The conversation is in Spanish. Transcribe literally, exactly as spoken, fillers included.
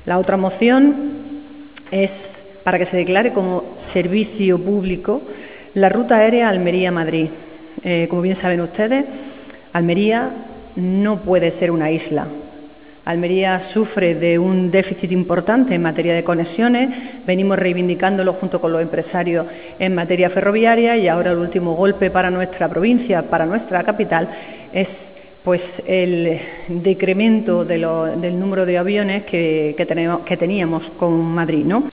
La otra moción es para que se declare como servicio público la ruta aérea Almería-Madrid. Eh, como bien saben ustedes, Almería no puede ser una isla. Almería sufre de un déficit importante en materia de conexiones, venimos reivindicándolo junto con los empresarios en materia ferroviaria y ahora el último golpe para nuestra provincia, para nuestra capital, es pues el decremento de lo, del número de aviones que, que, tenemos, que teníamos con Madrid, ¿no?